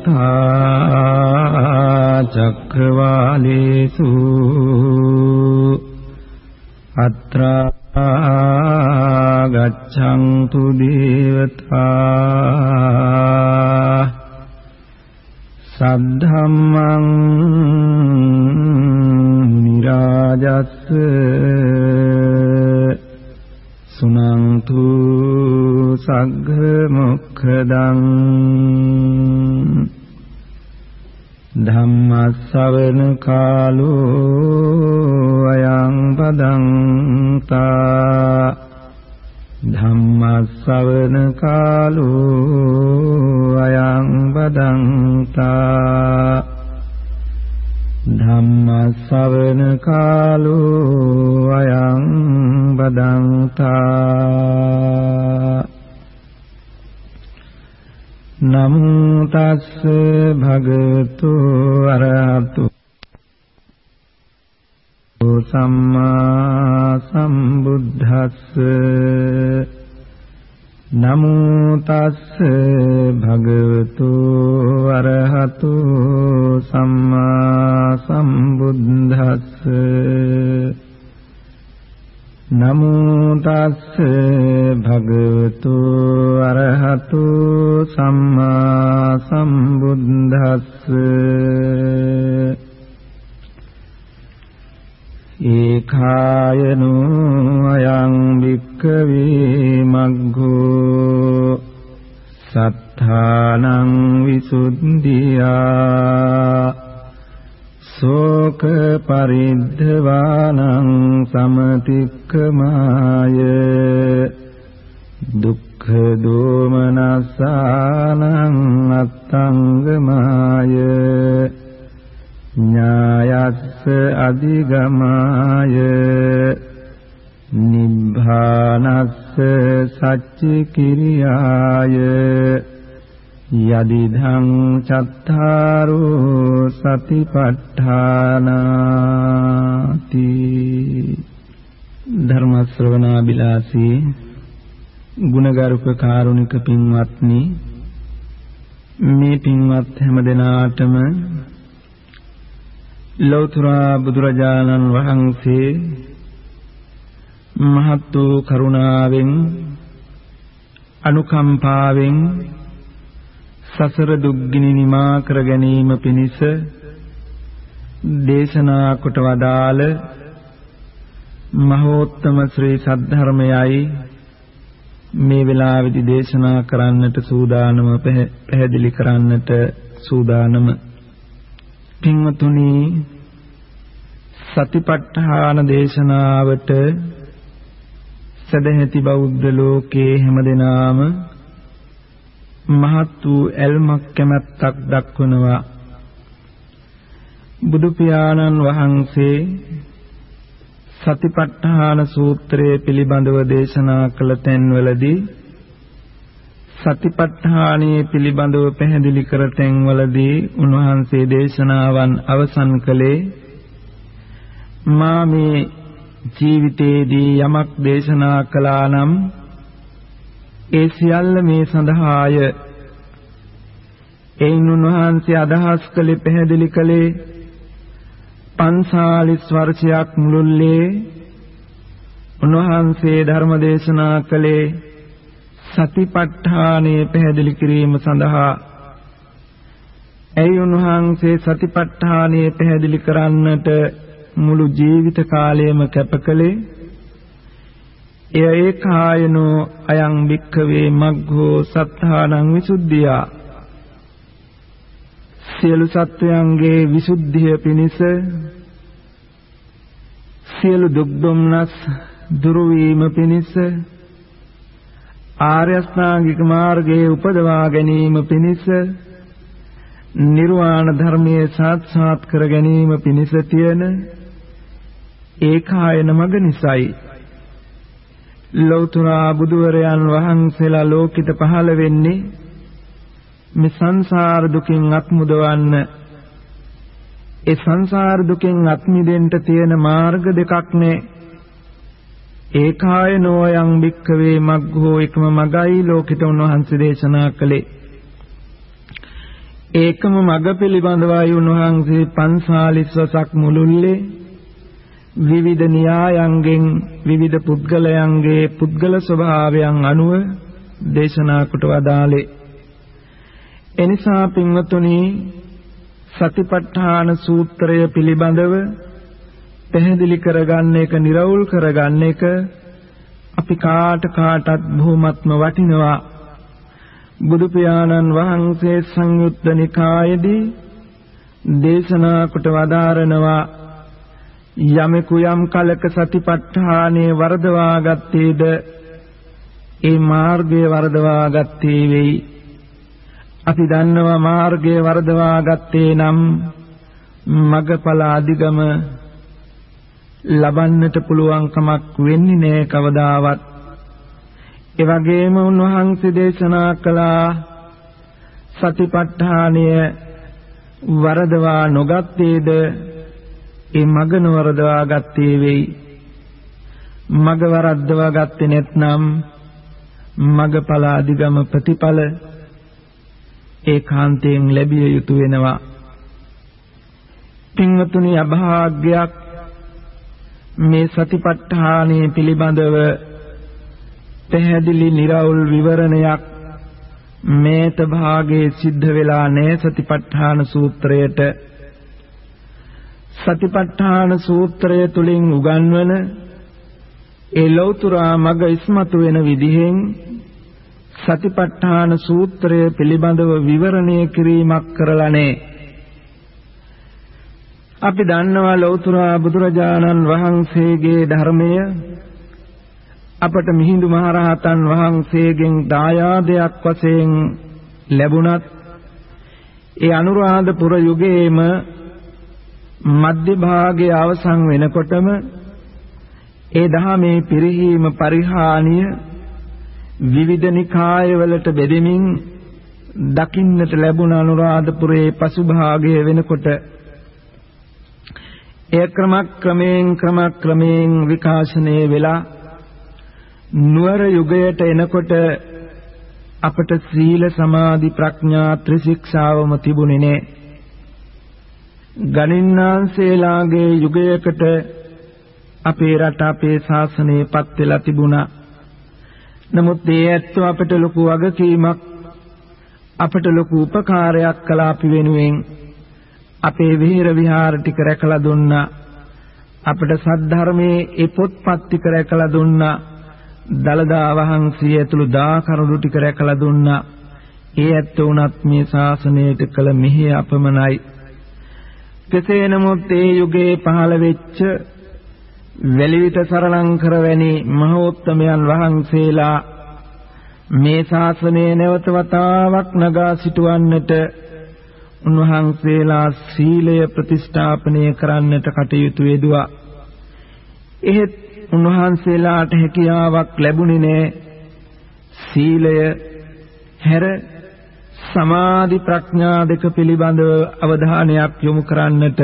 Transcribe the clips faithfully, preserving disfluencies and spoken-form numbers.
යථා චක්‍රවාලේසු අත්‍රා ගච්ඡන්තු දේවතා සද්ධම්මං නිරාජස්ස සුනන්තු සග්ග මොක්ඛදං ධම්මස්සවන කාලෝ අයං බදන්තා ධම්මස්සවන කාලෝ අයං බදන්තා ධම්මස්සවන කාලෝ අයං බදන්තා නමෝ තස්ස භගවතු අරහතු සම්මා සම්බුද්දස්ස නමෝ තස්ස භගවතු අරහතු සම්මා සම්බුද්දස්ස නමෝ තස්ස භගවතු අරහතු සම්මා සම්බුද්දස්ස ඒකායනෝ අයං වික්ඛවේ මග්ගෝ සත්තානං විසුද්ධියා සෝක පරිද්ධවානං සමතික්ඛමාය දුක්ඛ දෝමනසානං අත්තංගමාය ඥායස්ස අධිගමාය නිබ්බානස්ස සච්චි කිරියාය යදිධං චත්තාරෝ සතිපට්ඨානාති ධර්ම ශ්‍රවණාබිලාසී ගුණගරුක කාරුණික පින්වත්නි මේ පින්වත් හැම දෙනාටම ලෞතර බුදුරජාණන් වහන්සේ මහත් වූ කරුණාවෙන් අනුකම්පාවෙන් සසර දුක්ගිනි නිමා කර ගැනීම පිණිස දේශනා කොට වදාළ මහෝත්තම ශ්‍රී සද්ධර්මයයි මේ වෙලාවේදී දේශනා කරන්නට සූදානම පැහැදිලි කරන්නට සූදානම පින්වතුනි සතිපට්ඨාන දේශනාවට සදැහැති බෞද්ධ ලෝකයේ හැමදෙනාම මහත් වූ ඇල්මක් කැමැත්තක් දක්වනවා. බුදු පියාණන් වහන්සේ සතිපට්ඨාන සූත්‍රයේ පිළිබඳව දේශනා කළ තැන්වලදී සතිපට්ඨානයේ පිළිබඳව පැහැදිලි කර තැන්වලදී උන්වහන්සේ දේශනාවන් අවසන් කළේ මා මේ ජීවිතයේදී යමක් දේශනා කළා නම් ඒ සියල්ල මේ සඳහාය. එයින් උන්වහන්සේ අදහස් කළේ පැහැදිලි කළේ පන්සාලිස් වර්ෂයක් මුළුල්ලේ උන්වහන්සේ ධර්ම දේශනා කළේ සතිපට්ඨානය පැහැදිලි කිරීම සඳහා. එයි උන්වහන්සේ සතිපට්ඨානය පැහැදිලි කරන්නට මුළු ජීවිත කාලයම කැප කළේ එය ඒකායනෝ අයං වික්ඛවේ මග්ගෝ සත්තානං විසුද්ධියා සියලු සත්වයන්ගේ විසුද්ධිය පිණිස සියලු දුක් දුම්නස් දුරු වීම පිණිස ආර්ය අෂ්ටාංගික මාර්ගයේ උපදවා ගැනීම පිණිස නිර්වාණ ධර්මයේ සාක්ෂාත් කර ගැනීම පිණිස තියෙන ඒකායන මඟ නිසයි ලෞතර බුදුවරයන් වහන්සේලා ලෝකිත පහළ වෙන්නේ මේ සංසාර දුකින් අත් මුදවන්න. ඒ සංසාර දුකින් අත් මිදෙන්න තියෙන මාර්ග දෙකක් නේ. ඒකායනෝ යං භික්ඛවේ මග්ගෝ එකම මගයි ලෝකිත උන්වහන්සේ දේශනා කළේ. ඒකම මඟ පිළිබඳවයි උන්වහන්සේ පන්සාලිස් වසක් මුළුල්ලේ විවිධ න්‍යායයන්ගෙන් විවිධ පුද්ගලයන්ගේ පුද්ගල ස්වභාවයන් අනුව දේශනා කොට වදාළේ. එනිසා පින්වතුනි සතිපට්ඨාන සූත්‍රය පිළිබඳව පැහැදිලි කරගන්න එක, නිරවුල් කරගන්න එක අපි කාට කාටත් බොහොමත්ම වටිනවා. බුදු පියාණන් වහන්සේ සංයුත්ත නිකායේදී දේශනා කොට වදාරනවා යමෙකු යම් කලක සතිපට්ඨානේ වර්ධවා ගත්තේද ඒ මාර්ගය වර්ධවා ගත්තේ වෙයි. අපි දන්නවා මාර්ගය වර්ධවා ගත්තේ නම් මගඵල අධිගම ලබන්නට පුළුවන් කමක් වෙන්නේ නැහැ කවදාවත්. ඒ වගේම උන්වහන්සේ දේශනා කළා සතිපට්ඨානය වරදවා නොගත්තේද ඒ මග නොවරදවා ගත්තේ වෙයි. මග වරද්දවා ගත්තේ නැත්නම් මගඵල අධිගම ප්‍රතිඵල ඒකාන්තයෙන් ලැබිය යුතු වෙනවා. පින්වතුනි අභාග්‍යයක් මේ සතිපට්ඨානයේ පිළිබඳව පැහැදිලි නිරවුල් විවරණයක් මේත භාගයේ සිද්ධ වෙලා නැහැ සතිපට්ඨාන සූත්‍රයට. සතිපට්ඨාන සූත්‍රය තුලින් උගන්වන ඒ ලෞතුරා මග ඉස්මතු වෙන විදිහෙන් සතිපට්ඨාන සූත්‍රය පිළිබඳව විවරණය කිරීමක් කරලා නැහැ. අපි දන්නවා ලෞතුරා බුදුරජාණන් වහන්සේගේ ධර්මය අපට මිහිඳු මහරහතන් වහන්සේගෙන් දායාදයක් වශයෙන් ලැබුණත් ඒ අනුරාධපුර යුගයේම මධ්‍ය භාගයේ අවසන් වෙනකොටම ඒ දහමේ පිරිහීම පරිහානිය විවිධ නිකායවලට බෙදෙමින් දකින්නට ලැබුණ අනුරාධපුරයේ පසුභාගයේ වෙනකොට ඒ ක්‍රමක්‍රමයෙන් ක්‍රමක්‍රමයෙන් විකාශනය වෙලා නුවර යුගයට එනකොට අපට සීල සමාධි ප්‍රඥා ත්‍රිශික්ෂාවම තිබුණේ නැහැ. ගණින්නාන්සේලාගේ යුගයකට අපේ රට අපේ ශාසනයපත් වෙලා තිබුණා. නමුත් ඒ ඇත්තෝ අපට ලොකු වගකීමක් අපට ලොකු උපකාරයක් කළා. අපි වෙනුවෙන් අපේ විහෙර විහාර ටික රැකලා දුන්නා. අපට සද්ධර්මයේ ඒ පොත්පත් ටික රැකලා දුන්නා. දලදා වහන්සේ ඇතුළු දා කරුණු ටික රැකලා දුන්නා. ඒ ඇත්තෝ උනත් මේ ශාසනයට කළ මෙහෙය අපමණයි. කෙසේ නමුත් ඒ යුගයේ පහළ වෙච්ච වැලිවිට සරලංකර වැනි මහෝත්තමයන් වහන්සේලා මේ ශාසනය නැවත වතාවක් නගා සිටවන්නට උන්වහන්සේලා සීලය ප්‍රතිස්ථාපනය කරන්නට කටයුතු යෙදුවා. එහෙත් උන්වහන්සේලාට හැකියාවක් ලැබුණේ නැහැ. සීලය හැර සමාධි ප්‍රඥා දෙක පිළිබඳව අවධානයක් යොමු කරන්නට.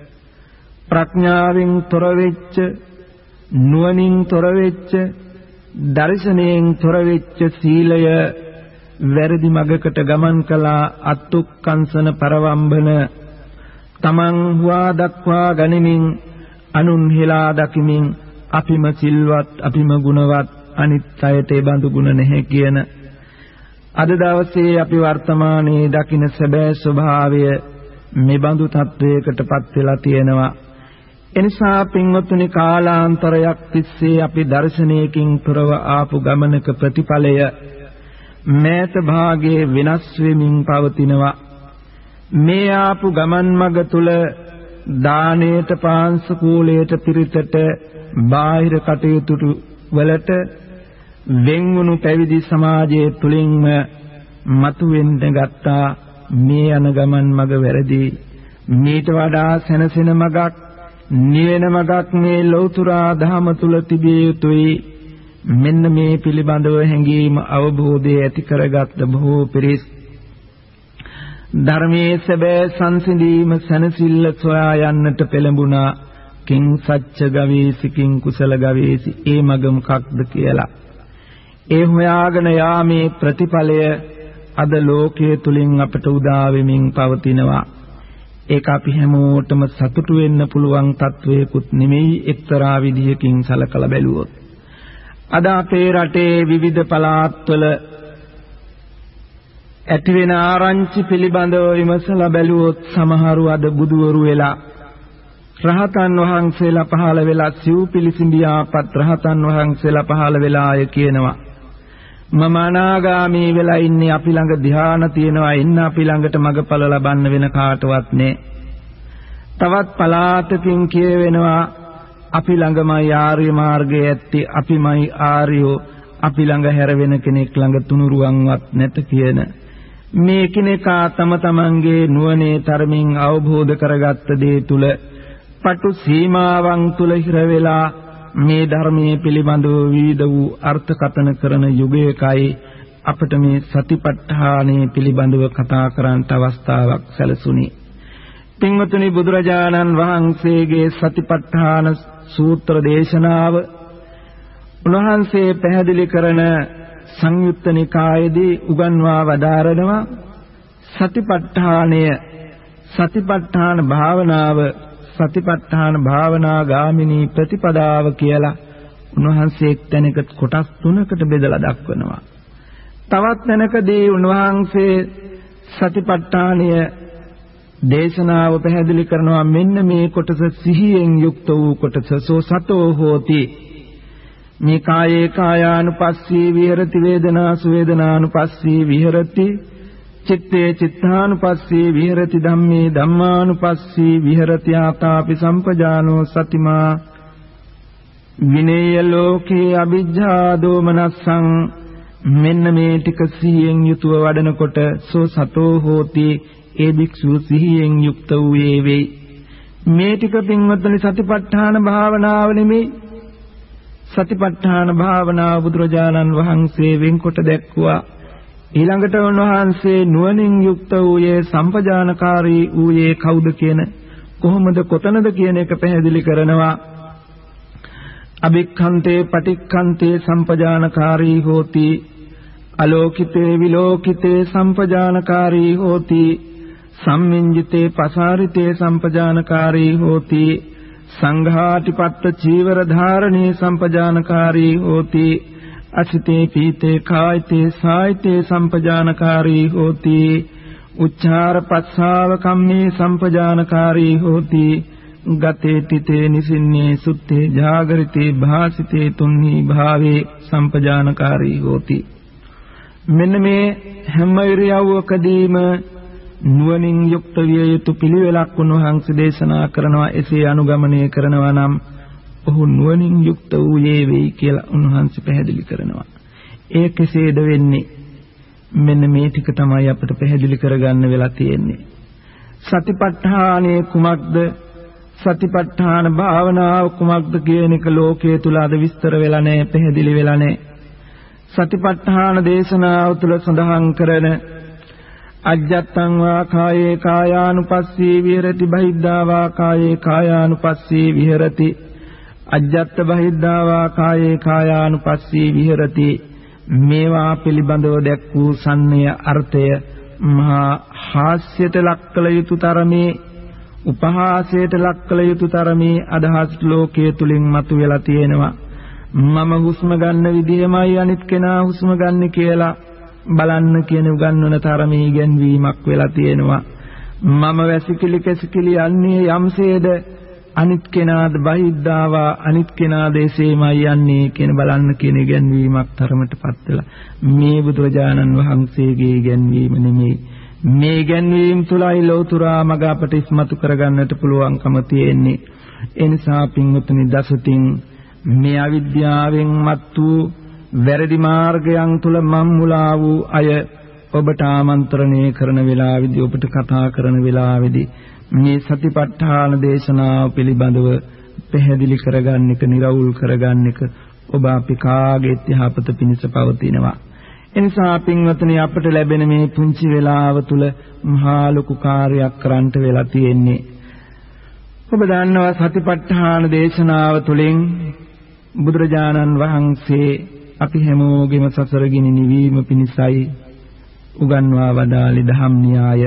ප්‍රඥාවෙන් තොර වෙච්ච, නුවණින් තොර වෙච්ච, දර්ශනයෙන් තොර වෙච්ච සීලය වැරදි මගකට ගමන් කළා. අත්ුක්කංශන පරවම්බන තමන් හුවා දක්වා ගනිමින් අනුන් හෙලා දකිමින් අපිම සිල්වත්, අපිම ගුණවත්, අනිත් අයට ඒ බඳු ගුණ නැහැ කියන අද දවසේ අපි වර්තමානයේ දකින සැබෑ ස්වභාවය මේ බඳු තත්වයකටපත් වෙලා තියෙනවා. එනිසා පින්වත්නි කාලාන්තරයක් තිස්සේ අපි දර්ශනයකින් තොරව ආපු ගමනක ප්‍රතිඵලය මේත භාගයේ වෙනස් වෙමින් පවතිනවා. මේ ආපු ගමන් මඟ තුල දානයට, පාංශකූලයට, පිරිතට, බාහිර කටයුතු වලට වෙන්වුණු පැවිදි සමාජයේ තුලින්ම මතුවෙන්න ගත්තා. මේ යන ගමන් මඟ වැරදි. මීට වඩා සැනසෙන මඟක්, නිවෙන මඟක් මේ ලෞතුරා ධහම තුල තිබිය යුතුයි. මෙන්න මේ පිළිබඳව හැඟීම අවබෝධය ඇති කරගත් බොහෝ පිරිස් ධර්මයේ සැබෑ සංසිඳීම සැනසෙල්ල සොයා යන්නට පෙළඹුණා. කිං සච්ච ගවේසි කිං කුසල ගවේසි, ඒ මඟ මොකක්ද කියලා. ඒ හොයාගෙන යාමේ ප්‍රතිඵලය අද ලෝකයේ තුලින් අපට උදා වෙමින් පවතිනවා. ඒක අපි හැමෝටම සතුටු වෙන්න පුළුවන් තත්වයකුත් නෙමෙයි එක්තරා විදිහකින් සලකලා බැලුවොත්. අද අපේ රටේ විවිධ පළාත්වල ඇතිවෙන ආරංචි පිළිබඳව විමසලා බැලුවොත් සමහරු අද බුදුවරු වෙලා රහතන් වහන්සේලා පහළ වෙලා සිව් පිළිසිඹියාපත් රහතන් වහන්සේලා පහළ වෙලා අය කියනවා මම අනාගාමී වෙලා ඉන්නේ අපි ළඟ ධ්‍යාන තියෙනවා ඉන්න අපි ළඟට මගඵල ලබන්න වෙන කාටවත් නෑ. තවත් පලාතකින් කියවෙනවා අපි ළඟමයි ආර්ය මාර්ගයේ ඇත්තේ අපිමයි ආර්යෝ අපි ළඟ හැර වෙන කෙනෙක් ළඟ තුනුරුවන්වත් නැත කියන මේ කිනේකා තම තමන්ගේ නුවණේ තරමින් අවබෝධ කරගත්ත දේ තුල පටු සීමාවන් තුල හිර වෙලා මේ ධර්මයේ පිළිබඳව විවිධ වූ අර්ථකථන කරන යුගයකයි අපට මේ සතිපට්ඨානයේ පිළිබඳව කතා කරන්නට අවස්ථාවක් සැලසුණි. පින්වතුනි බුදුරජාණන් වහන්සේගේ සතිපට්ඨාන සූත්‍ර දේශනාව උන්වහන්සේ පැහැදිලි කරන සංයුත්ත නිකායේදී උගන්වා වදාරනවා සතිපට්ඨානය සතිපට්ඨාන භාවනාව සතිපට්ඨාන භාවනා ගාමිනී ප්‍රතිපදාව කියලා උන්වහන්සේ එක්තැනක කොටස් තුනකට බෙදලා දක්වනවා. තවත් තැනකදී උන්වහන්සේ සතිපට්ඨානය දේශනාව පැහැදිලි කරනවා මෙන්න මේ කොටස සිහියෙන් යුක්ත වූ කොටස සෝ සතෝ හෝති. මේ කායේ කායානුපස්සී විහෙරති වේදනාසු වේදනානුපස්සී විහෙරති චිත්තේ චිත්තානුපස්සී විහෙරති ධම්මේ ධම්මානුපස්සී විහෙරති ආතාපි සම්පජානෝ සතිමා විනේය ලෝකේ අවිජ්ජා දෝමනස්සං මෙන්න මේ ටික සිහියෙන් යුතුව වඩනකොට සෝ සතෝ හෝති ඒ භික්ෂුව සිහියෙන් යුක්ත වූයේ වෙයි. මේ ටික පින්වත්නි සතිපට්ඨාන භාවනාව නෙමෙයි. සතිපට්ඨාන භාවනාව බුදුරජාණන් වහන්සේ වෙන්කොට දැක්වුවා. ඊළඟට උන්වහන්සේ නුවණින් යුක්ත වූයේ සම්පජානකාරී වූයේ කවුද කියන කොහොමද කොතනද කියන එක පැහැදිලි කරනවා. අභික්ඛන්තේ පටික්ඛන්තේ සම්පජානකාරී හෝති අලෝකිතේ විලෝකිතේ සම්පජානකාරී හෝති සම්මිඤ්ජිතේ පසාරිතේ සම්පජානකාරී හෝති සංඝාටිපත්ත චීවර ධාරණේ සම්පජානකාරී හෝති අසිතේ පීතේ කායිතේ සායිතේ සම්පජානකාරී හෝති උච්චාර පස්සාව කම්මේ සම්පජානකාරී හෝති ගතේ තිතේ නිසින්නේ සුත්තේ ජාගරිතේ භාසිතේ තුන්හි භාවේ සම්පජානකාරී හෝති. මෙන්න මේ හැම ඉරියව්වකදීම නුවණින් යුක්ත විය යුතු පිළිවෙලක් උන්වහන්සේ දේශනා කරනවා. එසේ අනුගමනය කරනවා නම් ඔහු නුවණින් යුක්ත වූයේ වෙයි කියලා උන්වහන්සේ පැහැදිලි කරනවා. ඒ කෙසේද වෙන්නේ? මෙන්න මේ ටික තමයි අපිට පැහැදිලි කරගන්න වෙලා තියෙන්නේ. සතිපට්ඨානයේ කුමක්ද? සතිපට්ඨාන භාවනාව කුමක්ද කියන එක ලෝකයේ තුල අද විස්තර වෙලා නැහැ, පැහැදිලි වෙලා නැහැ. සතිපට්ඨාන දේශනාව තුළ සඳහන් කරන අජ්ජත්තං වා කායේ කායානුපස්සී විහෙරති බහිද්ධා වා කායේ කායානුපස්සී විහෙරති අජ්ජත්ත බහිද්ධා වා කායේ කායානුපස්සී විහෙරති මේවා පිළිබඳව දැක් වූ සම්මය අර්ථය මහා හාස්‍යයට ලක් කළ යුතු තරමේ උපහාසයට ලක් කළ යුතු තරමේ අදහස් ලෝකයේ තුලින් මතුවලා තියෙනවා. මම හුස්ම ගන්න විදිහමයි අනිත් කෙනා හුස්ම ගන්න කියලා බලන්න කියන උගන්වන තරමේ ඉගැන්වීමක් වෙලා තියෙනවා. මම වැසිකිලි කැසිකිලි යන්නේ යම්සේද අනිත් කෙනාද බහිද්ධාවා අනිත් කෙනා දේශේමයි යන්නේ කියන බලන්න කියන ඉගැන්වීමක් තරමටපත් වෙලා මේ බුදුරජාණන් වහන්සේගේ ඉගැන්වීම නෙමෙයි. මේ ඉගැන්වීම තුලයි ලෝතුරා මඟ අපට ඉස්මතු කරගන්නට පුළුවන්කම තියෙන්නේ. ඒ නිසා පින්වතුනි දසුතින් මේ අවිද්‍යාවෙන් මත් වූ වැරදි මාර්ගයන් තුල මම්මුලා වූ අය ඔබට ආමන්ත්‍රණය කරන වෙලාවේදී ඔබට කතා කරන වෙලාවේදී මේ සතිපට්ඨාන දේශනාව පිළිබඳව පැහැදිලි කරගන්න එක, නිරවුල් කරගන්න එක ඔබ අපි කාගේ යහපත පිණිස පවතිනවා. එනිසා පින්වත්නි අපට ලැබෙන මේ පුංචි වෙලාව තුල මහා ලොකු කාර්යයක් කරන්නට වෙලා තියෙන්නේ. ඔබ දන්නවා සතිපට්ඨාන දේශනාව තුළින් බුදුරජාණන් වහන්සේ අපි හැමෝගෙම සසර ගිනි නිවීම පිණිසයි උගන්වා වදාළි ධම්ම න්‍යාය.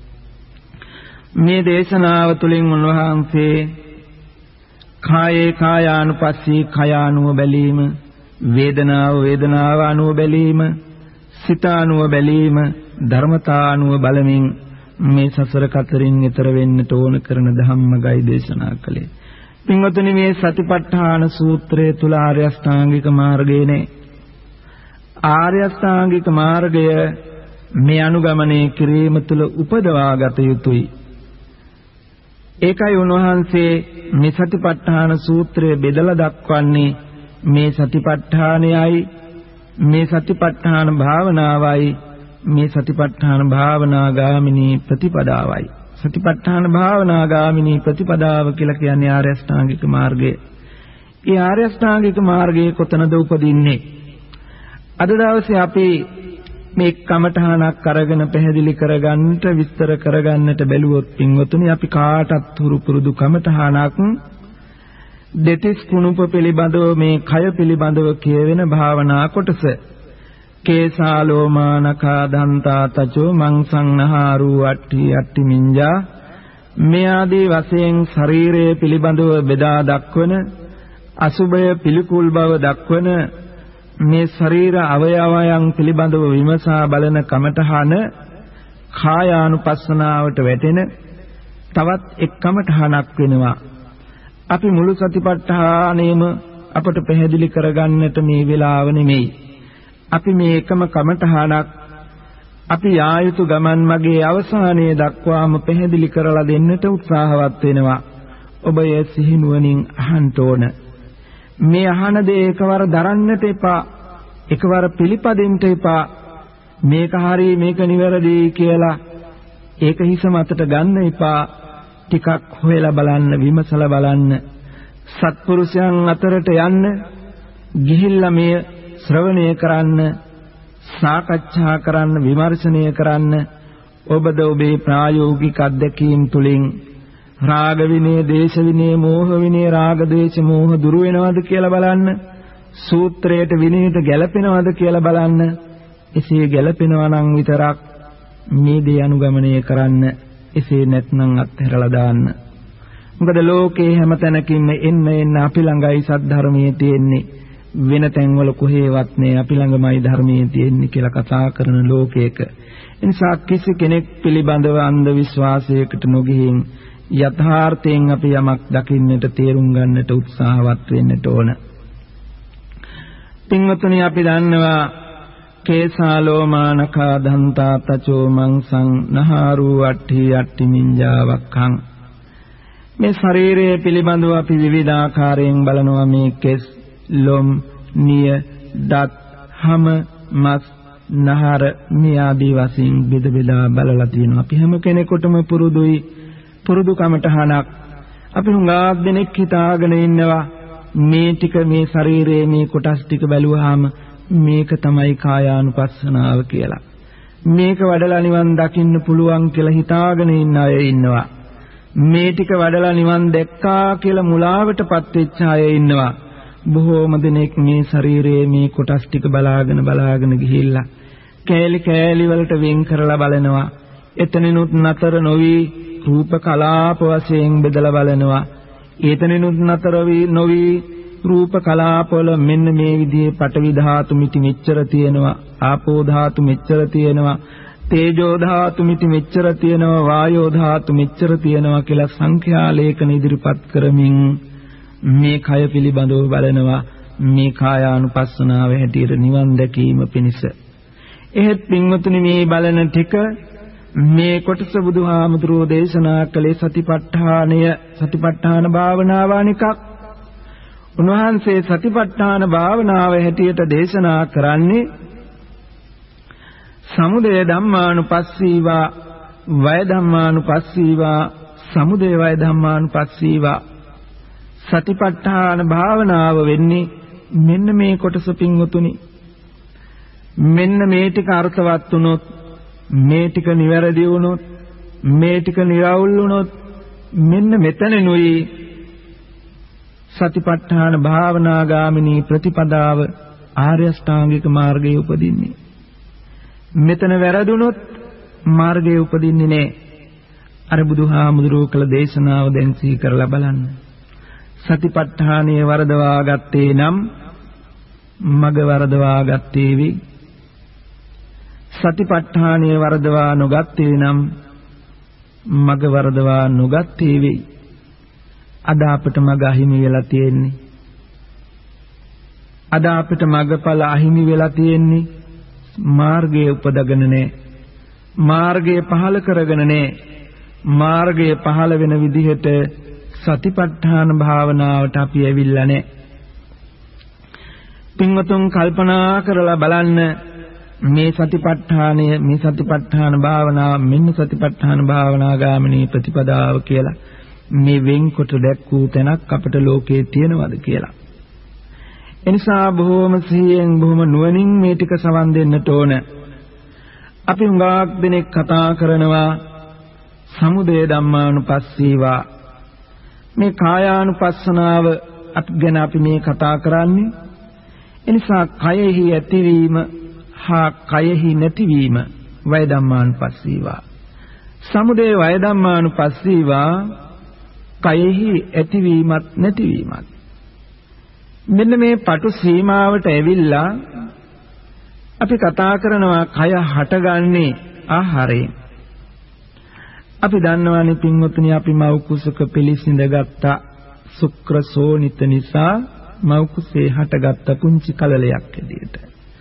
මේ දේශනාව තුළින් උන්වහන්සේ කායේ කායානුපස්සී කයානුව බැලීම, වේදනාව වේදනාව අනුව බැලීම, සිතානුව බැලීම, ධර්මතානුව බලමින් මේ සසර කතරින් ඈතර වෙන්නට ඕන කරන ධම්මගයි දේශනා කළේ. පින්වතුනි, මේ සතිපට්ඨාන සූත්‍රය තුල ආර්ය අෂ්ටාංගික මාර්ගයනේ. ආර්ය අෂ්ටාංගික මාර්ගය මේ අනුගමනය කිරීම තුළ උපදවාගත යුතුයි. ඒකයි උන්වහන්සේ මේ සතිපට්ඨාන සූත්‍රය බෙදලා දක්වන්නේ මේ සතිපට්ඨානයයි, මේ සතිපට්ඨාන භාවනාවයි, මේ සතිපට්ඨාන භාවනා ගාමිනී ප්‍රතිපදාවයි. සතිපට්ඨාන භාවනා ගාමිනී ප්‍රතිපදාව කියලා කියන්නේ ආර්ය අෂ්ටාංගික මාර්ගය. ඒ ආර්ය අෂ්ටාංගික මාර්ගයේ කොතනද උපදින්නේ? අද දවසේ අපි මේ කමඨහනක් අරගෙන පැහැදිලි කරගන්නට, විස්තර කරගන්නට බැලුවොත් පින්වතුනි, අපි කාටත් හුරු පුරුදු කමඨහනක් දෙතිස් කුණුප පිළිබඳව, මේ කය පිළිබඳව කියවෙන භාවනා කොටස. කේසාලෝමානකා දන්තා තචෝ මංසං නහාරූ අට්ටි අට්ටි මිඤ්ඤා, මේ ආදී වශයෙන් ශරීරය පිළිබඳව බෙදා දක්වන, අසුභය පිළිකුල් බව දක්වන මේ ශරීර අවයවයන් පිළිබඳව විමසා බලන කමඨහන කායානුපස්සනාවට වැටෙන තවත් එක් කමඨහනක් වෙනවා. අපි මුළු සතිපට්ඨානෙම අපට පැහැදිලි කරගන්නට මේ වෙලාව නෙමෙයි. අපි මේ එකම කමඨහනක් අපි යා යුතු ගමන් මගේ අවසානයේ දක්වාම පැහැදිලි කරලා දෙන්නට උත්සාහවත් වෙනවා. ඔබ ඒ සිහිනුවණින් අහන්න ඕන. මේ අහන දේ එකවර දරන්නට එපා, එකවර පිළිපදින්න එපා. මේක හරි, මේක නිවැරදි කියලා ඒක හිස මතට ගන්න එපා. ටිකක් හොයලා බලන්න, විමසලා බලන්න, සත්පුරුෂයන් අතරට යන්න, ගිහිල්ලා මේ ශ්‍රවණය කරන්න, සාකච්ඡා කරන්න, විමර්ශනය කරන්න. ඔබද ඔබේ ප්‍රායෝගික අත්දැකීම් තුලින් රාග විනය, දේශ විනය, මෝහ විනය, රාග දේශ මෝහ දුරු වෙනවද කියලා බලන්න. සූත්‍රයට විනයට ගැලපෙනවද කියලා බලන්න. එසේ ගැලපෙනවා නම් විතරක් මේ දේ අනුගමනය කරන්න. එසේ නැත්නම් අත්හැරලා දාන්න. මොකද ලෝකේ හැම තැනකින්ම එන්න එන්න අපි ළඟයි සද්ධර්මයේ තියෙන්නේ. වෙන තැන්වල කොහෙවත් නෑ, අපි ළඟමයි ධර්මයේ තියෙන්නේ කියලා කතා කරන ලෝකයක. එනිසා කිසි කෙනෙක් පිළිබඳව අන්ධ විශ්වාසයකට නොගිහින් යථාර්ථයෙන් අපි යමක් දකින්නට, තේරුම් ගන්නට උත්සාහවත් වෙන්නට ඕන. පින්වතුනි, අපි දන්නවා කේසාලෝමානකා දන්තා තචෝ මංසං නහාරූ අට්ටි අට්ටි මිඤ්ඤාවක්ඛං. මේ ශරීරය පිළිබඳව අපි විවිධාකාරයෙන් බලනවා. මේ කෙස්, ලොම්, නිය, දත්, හම, මස්, නහර මේ ආදී වශයෙන් බෙද බෙදා බලලා තියෙනවා. අපි හැම කෙනෙකුටම පුරුදුයි, පුරුදු කමටහනක්. අපි හුඟක් දෙනෙක් හිතාගෙන ඉන්නවා මේ ටික, මේ ශරීරයේ මේ කොටස් ටික බැලුවාම මේක තමයි කායානුපස්සනාව කියලා. මේක වඩලා නිවන් දකින්න පුළුවන් කියලා හිතාගෙන ඉන්න අය ඉන්නවා. මේ ටික වඩලා නිවන් දැක්කා කියලා මුලාවටපත් වෙච්ච අය ඉන්නවා. බොහෝම දෙනෙක් මේ ශරීරයේ මේ කොටස් ටික බලාගෙන බලාගෙන ගිහිල්ලා කෑලි කෑලි වලට වෙන් කරලා බලනවා. එතනිනුත් නතර නොවි රූප කලාප වශයෙන් බෙදලා බලනවා. එතනිනුත් නතර නොවි රූප කලාපවල මෙන්න මේ විදිහේ පඨවි ධාතු මිටි මෙච්චර තියෙනවා, ආපෝ ධාතු මෙච්චර තියෙනවා, තේජෝ ධාතු මිටි මෙච්චර තියෙනවා, වායෝ ධාතු මෙච්චර තියෙනවා කියලා සංඛ්‍යා ලේඛන ඉදිරිපත් කරමින් මේ කය පිළිබඳව බලනවා. මේ කායානුපස්සනාව හැටියට නිවන් දැකීම පිණිස. එහෙත් පින්වතුනි, මේ බලන ටික, මේ කොටස බුදුහාමුදුරෝ දේශනා කළේ සතිපට්ඨානය, සතිපට්ඨාන භාවනාවනිකක්. උන්වහන්සේ සතිපට්ඨාන භාවනාව හැටියට දේශනා කරන්නේ සමුදය ධම්මානුපස්සීවා, වය ධම්මානුපස්සීවා, සමුදය වය ධම්මානුපස්සීවා. සතිපට්ඨාන භාවනාව වෙන්නේ මෙන්න මේ කොටස පින්වතුනි. මෙන්න මේ ටික අර්ථවත් වුණොත්, මේ ටික නිවැරදි වුණොත්, මේ ටික නිරවුල් වුණොත්, මෙන්න මෙතනනුයි සතිපට්ඨාන භාවනා ගාමිනී ප්‍රතිපදාව, ආර්ය අෂ්ටාංගික මාර්ගයේ උපදින්නේ. මෙතන වැරදුනොත් මාර්ගයේ උපදින්නේ නැහැ. අර බුදුහාමුදුරුවෝ කළ දේශනාව දැන් සිහි කරලා බලන්න. සතිපට්ඨානයේ වරදවා ගත්තේ නම් මග වරදවා ගත්තේ වේ. සතිපට්ඨානයේ වරදවා නොගත්තේ නම් මග වරදවා නොගත්තේ වේ. අද අපිට මග අහිමි වෙලා තියෙන්නේ. අද අපිට මගඵල අහිමි වෙලා තියෙන්නේ මාර්ගයේ උපදගෙන නැහැ. මාර්ගයේ පහල කරගෙන නැහැ. මාර්ගයේ පහල වෙන විදිහට සතිපට්ඨාන භාවනාවට අපි ඇවිල්ලා නැහැ. පින්වතුන් කල්පනා කරලා බලන්න මේ සතිපට්ඨානය මේ සතිපට්ඨාන භාවනාව මෙන්න සතිපට්ඨාන භාවනා ගාමිනී ප්‍රතිපදාව කියලා මේ වෙන්කොට දැක්වූ තැනක් අපට ලෝකේ තියෙනවද කියලා. එනිසා බොහෝම සිහියෙන් බොහොම නුවණින් මේ ටික සවන් දෙන්නට ඕන. අපි හුඟක් දෙනෙක් කතා කරනවා සමුදය ධම්මානුපස්සීවා. මේ කායානුපස්සනාව ගැන අපි මේ කතා කරන්නේ. එනිසා කයෙහි ඇතිවීම හා කයෙහි නැතිවීම වය ධම්මානුපස්සීවා. සමුදය වය ධම්මානුපස්සීවා කයෙහි ඇතිවීමත් නැතිවීමත්. මෙන්න මේ පටු සීමාවට ඇවිල්ලා අපි කතා කරනවා කය හටගන්නේ ආහාරයෙන්. අපි දන්නවානේ පින්වතුනි අපි මව් කුසක පිළිසිඳගත්ත ශුක්‍රසෝනිත නිසා මව් කුසේ හටගත්ත පුංචි කලලයක් ඇදියට.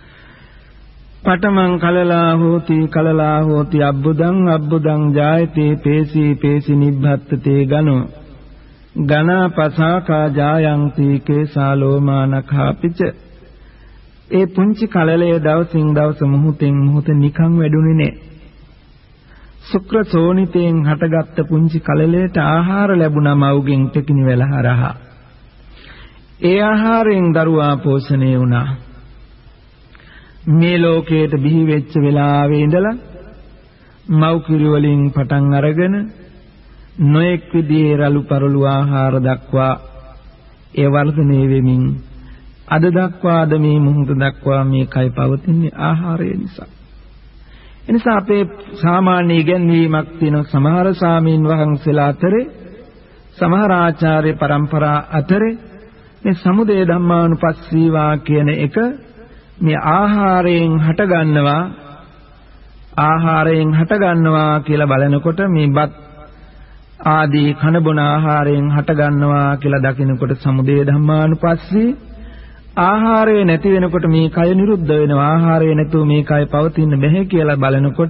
පඨමං කලලා හෝති කලලා හෝති අබ්බුදං අබ්බුදං ජායතේ පේසී පේසි නිබ්බත්තේ ගනෝ ගනා පසාකා ජායන්ති කේසාලෝමානඛාපිච. ඒ පුංචි කලලය දවසින් දවස මොහොතෙන් මොහොත නිකන් වැඩුණේ නැහැ. ශුක්‍රසෝනිතෙන් හටගත්ත පුංචි කලලයට ආහාර ලැබුණා මව්ගෙන් පෙකිනි වෙල හරහා. ඒ ආහාරයෙන් දරුවා පෝෂණය වුණා. මේ ලෝකයට බිහි වෙච්ච වෙලාවේ ඉඳලා මව් කිරි වලින් පටන් අරගෙන නොඑක් විදිහේ රළු පරළු ආහාර දක්වා ඒ වර්ධනය වෙමින් අද දක්වාද මේ මොහොත දක්වා මේ කය පවතින්නේ ආහාරය නිසා. එනිසා අපේ සාමාන්‍ය ඉගැන්වීමක් තියෙන සමහර සාමීන් වහන්සේලා අතරේ සමහර ආචාර්ය પરම්පරා අතරේ මේ සමුදය ධම්මානුපස්සීවා කියන එක මේ ආහාරයෙන් හටගන්නවා ආහාරයෙන් හටගන්නවා කියලා බලනකොට මේ බත් ආදී කන බොන ආහාරයෙන් හටගන්නවා කියලා දකිනකොට සමුදය ධම්මානුපස්සී ආහාරය නැති වෙනකොට මේ කය නිරුද්ධ වෙනවා ආහාරය නැතුව මේ කය පවතින්න බැහැ කියලා බලනකොට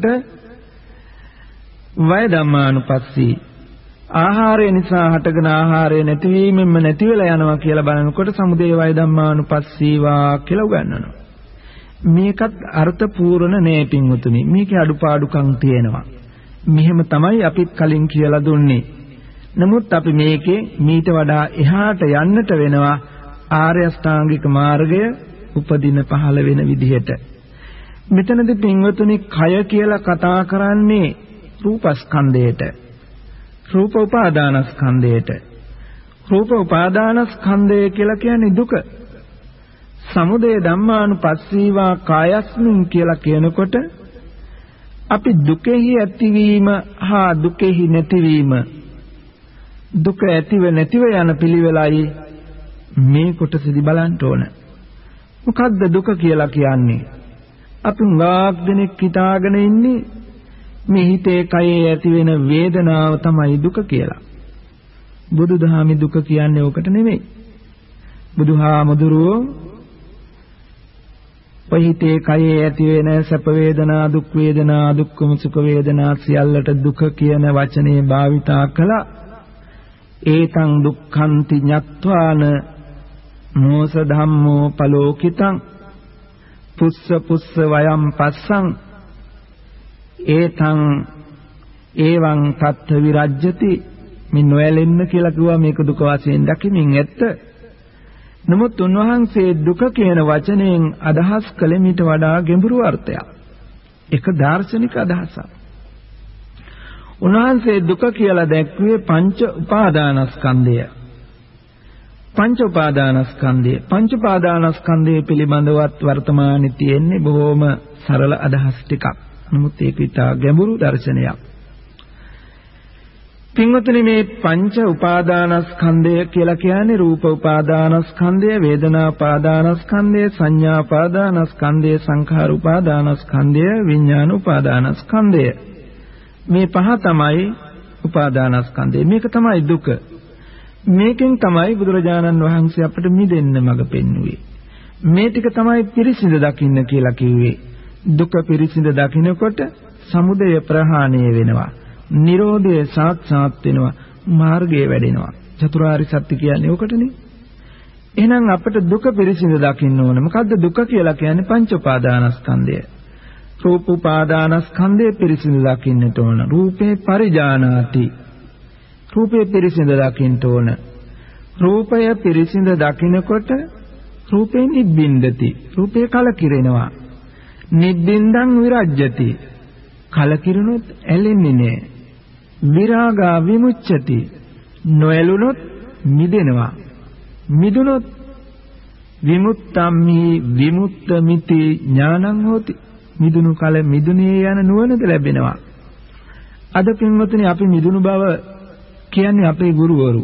වය ධම්මානුපස්සී ආහාරය නිසා හටගෙන ආහාරය නැතිවීමෙන්ම නැති වෙලා යනවා කියලා බලනකොට සමුදය වය ධම්මානුපස්සීවා කියලා උගන්වනවා. මේකත් අර්ථපූර්ණ නෑ පින්වතුනි. මේකේ අඩුපාඩුකම් තියෙනවා. මෙහෙම තමයි අපිත් කලින් කියලා දුන්නේ. නමුත් අපි මේකේ මීට වඩා එහාට යන්නට වෙනවා ආර්ය අෂ්ටාංගික මාර්ගය උපදින පහළ වෙන විදිහට. මෙතනදී පින්වතුනි කය කියලා කතා කරන්නේ රූපස්කන්ධයට. රූප උපාදානස්කන්ධයට. රූප උපාදානස්කන්ධය කියලා කියන්නේ දුක. සමුදය ධම්මානුපස්සීවා කායස්මින් කියලා කියනකොට අපි දුකෙහි ඇතිවීම හා දුකෙහි නැතිවීම දුක ඇතිව නැතිව යන පිළිවෙලයි මේ කොටසදි බලන්න ඕන. මොකද්ද දුක කියලා කියන්නේ? අපි වාග් දෙනෙක් හිතාගෙන ඉන්නේ මේ හිතේ කයේ ඇති වෙන වේදනාව තමයි දුක කියලා. බුදුදහමේ දුක කියන්නේ ඕකට නෙමෙයි. බුදුහාමුදුරුවෝ පහිතේ කයේ ඇති වෙන සැප වේදනා දුක් වේදනා දුක්ඛම සුඛ වේදනා සියල්ලට දුක කියන වචනේ භාවිතා කළා. ඒතං දුක්ඛන්ති ඤත්වාන මෝස ධම්මෝ පලෝකිතං පුස්ස පුස්ස වයම් පස්සං ඒතං එවං තත්ථ විරජ්‍යති. මේ නොයැලෙන්න කියලා කිව්වා මේක දුක වශයෙන් දකිමින් ඇත්ත. නමුත් උන්වහන්සේ දුක කියන වචනයෙන් අදහස් කළේ මීට වඩා ගැඹුරු අර්ථයක්. ඒක දාර්ශනික අදහසක්. උන්වහන්සේ දුක කියලා දැක්ුවේ පංච උපාදානස්කන්ධය. පංච උපාදානස්කන්ධය පංච උපාදානස්කන්ධය පිළිබඳවත් වර්තමානයේ තියෙන්නේ බොහොම සරල අදහස් ටිකක්. නමුත් ඒක ඉතා ගැඹුරු දර්ශනයක්. පින්වතුනි මේ පංච උපාදානස්කන්ධය කියලා කියන්නේ රූප උපාදානස්කන්ධය, වේදනා උපාදානස්කන්ධය, සංඥා උපාදානස්කන්ධය, සංඛාර උපාදානස්කන්ධය, විඥාන උපාදානස්කන්ධය. මේ පහ තමයි උපාදානස්කන්ධය. මේක තමයි දුක. මේකෙන් තමයි බුදුරජාණන් වහන්සේ අපට මිදෙන්න මඟ පෙන්වුවේ. මේ ටික තමයි පිරිසිඳ දකින්න කියලා කිව්වේ. දුක පිරිසිඳ දකින්නකොට සමුදය ප්‍රහාණය වෙනවා. නිරෝධය සාක්ෂාත් වෙනවා. මාර්ගය වැඩෙනවා. චතුරාර්ය සත්‍ය කියන්නේ ඕකටනේ. එහෙනම් අපිට දුක පිරිසිඳ දකින්න ඕන. මොකද්ද දුක කියලා කියන්නේ? පංච උපාදානස්කන්ධය. රූප උපාදානස්කන්ධය පිරිසිඳ දකින්නට ඕන. රූපේ පරිජානාති. රූපේ පිරිසිඳ දකින්න ඕන. රූපය පිරිසිඳ දකිනකොට රූපේ නිබ්බින්දති. රූපේ කලකිරෙනවා. නිබ්බින්දං විරජ්‍යති. කලකිරුණොත් ඇලෙන්නේ නෑ. විරාගා විමුච්ඡති. නොඇලුනොත් මිදෙනවා. මිදුනොත් විමුක්තම්හි විමුක්තമിതി ඥානං හෝති. මිදුණු කල මිදුනේ යන නුවණද ලැබෙනවා. අද පින්වතුනි අපි මිදුණු බව කියන්නේ අපේ ගුරුවරු.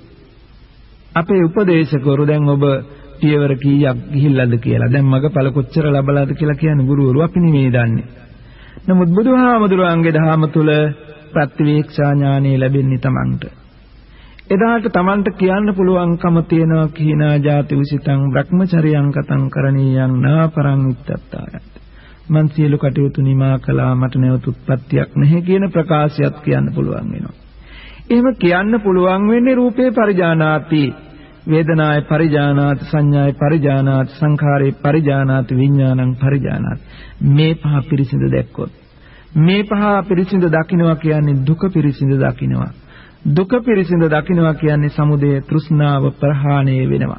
අපේ උපදේශකවරු. දැන් ඔබ පියවර කීයක් ගිහිල්ලාද කියලා. දැන් මගපල කොච්චර ලැබලාද කියලා කියන්නේ ගුරුවරු. අපි නෙමෙයි දන්නේ. නමුත් බුදුහාමුදුරුවන්ගේ දහම තුල ප්‍රතිවීක්ෂා ඥානෙ ලැබෙන්නේ Tamanට. එදාට Tamanට කියන්න පුළුවන්කම තියෙනවා කීනා ජාති උසිතං බ්‍රහ්මචර්යං කතං කරණීයං නාපරං විත්තත්තාය. මන් සියලු කටයුතු නිමා කළා, මට නැවත උත්පත්තියක් නැහැ කියන ප්‍රකාශයක් කියන්න පුළුවන් වෙනවා. එහෙම කියන්න පුළුවන් වෙන්නේ රූපේ පරිජානාති, වේදනාය පරිජානාති, සංඥාය පරිජානාති, සංඛාරේ පරිජානාති, විඥානං පරිජානාති. මේ පහ පිරිසිඳ දැක්කොත්, මේ පහ පිරිසිඳ දකින්නවා කියන්නේ දුක පිරිසිඳ දකින්නවා. දුක පිරිසිඳ දකින්නවා කියන්නේ සමුදය තෘෂ්ණාව ප්‍රහාණය වෙනවා.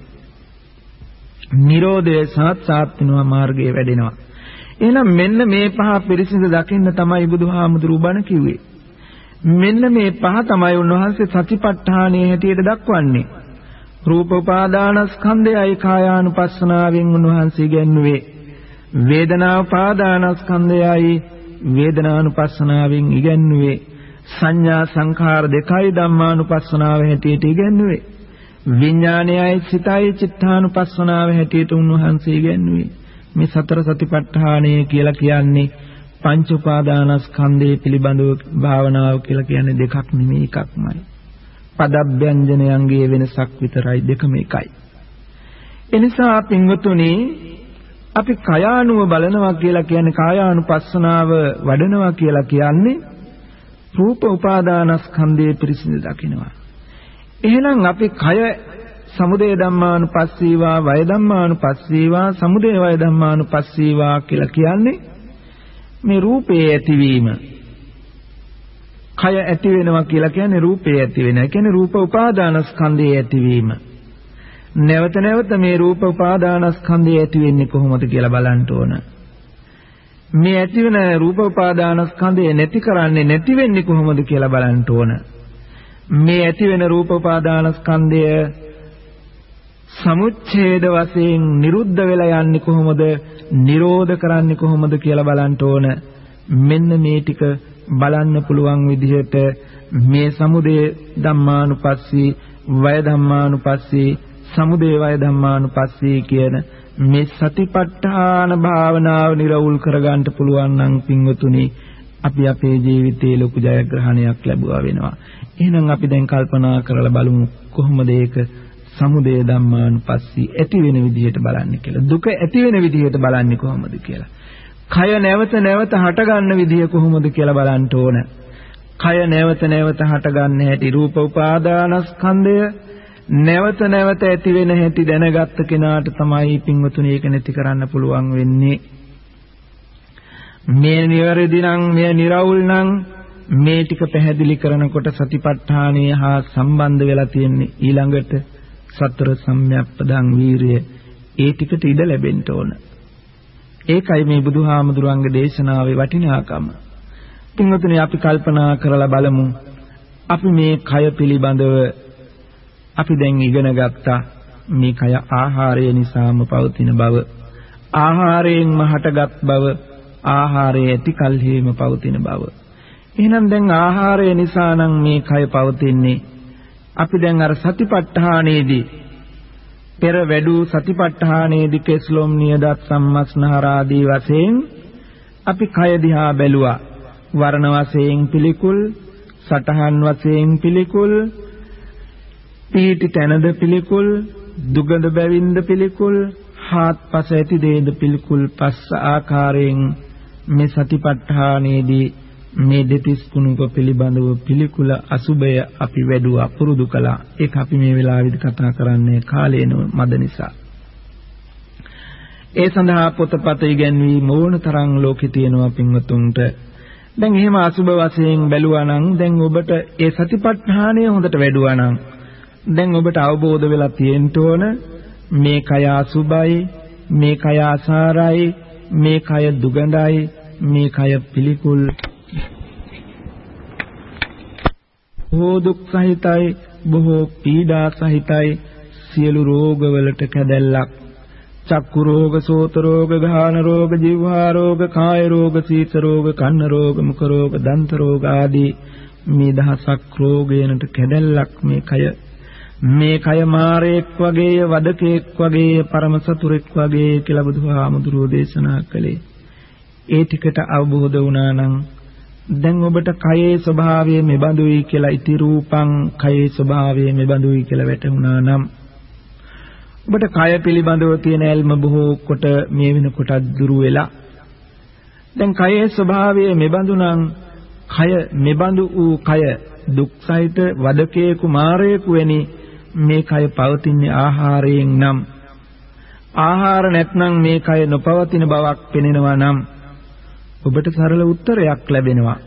නිරෝධය සාක්ෂාත් වෙනවා, මාර්ගය වැඩෙනවා. එහෙනම් මෙන්න මේ පහ පිරිසිඳ දකින්න තමයි බුදුහාමුදුරුවෝ බණ කිව්වේ. මෙන්න මේ පහ තමයි උන්වහන්සේ සතිපට්ඨානයේ හැටියට දක්වන්නේ. රූප උපාදානස්කන්ධයයි කායානුපස්සනාවෙන් උන්වහන්සේ ඉගෙනුවේ. වේදනා උපාදානස්කන්ධයයි වේදනානුපස්සනාවෙන් ඉගෙනුවේ. සංඥා සංඛාර දෙකයි ධම්මානුපස්සනාව හැටියට ඉගෙනුවේ. විඥානයයි සිතයි චිත්තානුපස්සනාව හැටියට උන්වහන්සේ ඉගෙනුවේ. මේ සතර සතිපට්ඨානය කියලා කියන්නේ පංච උපාදානස්කන්ධය පිළිබඳව භාවනාව කියලා කියන්නේ දෙකක් නෙමෙයි, එකක්මයි. පදව්‍යංජනයන්ගේ වෙනසක් විතරයි, දෙකම එකයි. එනිසා පින්වතුනි අපි කයානුව බලනවා කියලා කියන්නේ, කායානුපස්සනාව වඩනවා කියලා කියන්නේ රූප උපාදානස්කන්ධයේ පිරිසිදු දකින්නවා. එහෙනම් අපි කය සමුදය ධම්මානුපස්සීවා වය ධම්මානුපස්සීවා සමුදය වය ධම්මානුපස්සීවා කියලා කියන්නේ මේ රූපේ ඇතිවීම. කය ඇති වෙනවා කියලා කියන්නේ රූපේ ඇති වෙන. ඒ කියන්නේ රූප උපාදානස්කන්ධයේ ඇතිවීම. නැවත නැවත මේ රූප උපාදානස්කන්ධය ඇති වෙන්නේ කොහොමද කියලා බලන්න ඕන. මේ ඇති වෙන රූප උපාදානස්කන්ධය නැති කරන්නේ නැති වෙන්නේ කොහොමද කියලා බලන්න ඕන. මේ ඇති වෙන රූප උපාදානස්කන්ධය සමුච්ඡේද වශයෙන් නිරුද්ධ වෙලා යන්නේ කොහොමද, නිරෝධ කරන්නේ කොහොමද කියලා බලන්න ඕන. මෙන්න මේ ටික බලන්න පුළුවන් විදිහට මේ සමුදය ධම්මානුපස්සී වය ධම්මානුපස්සී සමුදය වය ධම්මානුපස්සී කියන මේ සතිපට්ඨාන භාවනාව නිරවුල් කරගන්න පුළුවන් නම් පින්වතුනි අපි අපේ ජීවිතයේ ලොකු ජයග්‍රහණයක් ලැබුවා වෙනවා. එහෙනම් අපි දැන් කල්පනා කරලා බලමු කොහොමද ඒක සමුදය ධම්මානුපස්සී ඇති වෙන විදිහට බලන්නේ කියලා. දුක ඇති වෙන විදිහට බලන්නේ කොහොමද කියලා. කය නැවත නැවත හට ගන්න විදිහ කොහොමද කියලා බලන්න ඕන. කය නැවත නැවත හට ගන්න හැටි, රූප උපාදානස්කන්ධය නැවත නැවත ඇති වෙන හැටි දැනගත්ත කෙනාට තමයි පින්වතුනි ඒක නැති කරන්න පුළුවන් වෙන්නේ. මේ නිවැරදි නම්, මේ නිර්වුල් නම් මේ ටික පැහැදිලි කරනකොට සතිපට්ඨානය හා සම්බන්ධ වෙලා තියෙන්නේ ඊළඟට සතර සම්‍යක්පදං වීරිය. ඒ ටිකට ඉඩ ලැබෙන්න ඕන. ඒකයි මේ බුදුහාමුදුරන්ගේ දේශනාවේ වටිනාකම. පින්වතුනි අපි කල්පනා කරලා බලමු. අපි මේ කය පිළිබඳව අපි දැන් ඉගෙන ගත්තා. මේ කය ආහාරය නිසාම පවතින බව, ආහාරයෙන්ම හටගත් බව, ආහාරයේ ඇති කල්හිම පවතින බව. එහෙනම් දැන් ආහාරය නිසා නම් මේ කය පවතින්නේ. අපි දැන් අර සතිපට්ඨානයේදී පෙර වැඩූ සතිපට්ඨානයේදී කෙස්ලොම් නියදත් සම්මස්නහර ආදී වශයෙන් අපි කය දිහා බැලුවා. වර්ණ වශයෙන් පිළිකුල්, සටහන් වශයෙන් පිළිකුල්, පීටි තැනද පිළිකුල්, දුගඳ බැවින්ද පිළිකුල්, හාත්පස ඇති දේද පිළිකුල්, පස්ස ආකාරයෙන් මේ සතිපට්ඨානයේදී මේ දෙතිස් කුණුක පිළිබඳව පිළිකුල අසුබය අපි වැඩුවා, පුරුදු කළා. ඒක අපි මේ වෙලාවේදී කතා කරන්නේ කාලේන මද නිසා. ඒ සඳහා පොතපත ඉගැන්වීම ඕන තරම් ලෝකේ තියෙනවා පින්වතුන්ට. දැන් එහෙම අසුබ වශයෙන් බැලුවා නම් දැන් ඔබට ඒ සතිපට්ඨානය හොඳට වැඩුවා නම් දැන් ඔබට අවබෝධ වෙලා තියෙන්න ඕන මේ කය අසුබයි, මේ කය අසාරයි, මේ කය දුගඳයි, මේ කය පිළිකුල්, බොහෝ දුක් සහිතයි, බොහෝ පීඩා සහිතයි, සියලු රෝගවලට කැදැල්ලක්. චක්කු රෝග, සෝත රෝග, ගාහන රෝග, ජීවහා රෝග, කාය රෝග, සීත රෝග, කන්න රෝග, මුඛ රෝග, දන්ත රෝග ආදී මේ දහසක් රෝගයන්ට කැදැල්ලක් මේ කය. මේ කය මාරයෙක් වගේ, වදකෙක් වගේ, පරම සතුරෙක් වගේ කියලා බුදුහාමුදුරුවෝ දේශනා කළේ. ඒ ටිකට අවබෝධ වුණා නම් දැන් ඔබට කයේ ස්වභාවය මෙබඳුයි කියලා, ඉති රූපං කයේ ස්වභාවය මෙබඳුයි කියලා වැටහුණා නම් ඔබට කය පිළිබඳව තියෙන ඇල්ම බොහෝ කොට මේ වෙනකොටත් දුරු වෙලා, දැන් කයේ ස්වභාවය මෙබඳු නම් කය මෙබඳු වූ කය දුක් සහිත වදකේකු මාරේකු වෙනි මේ කය පවතින්නේ ආහාරයෙන් නම්, ආහාර නැත්නම් මේ කය නොපවතින බවක් පෙනෙනවා නම් ඔබට සරල උත්තරයක් ලැබෙනවා.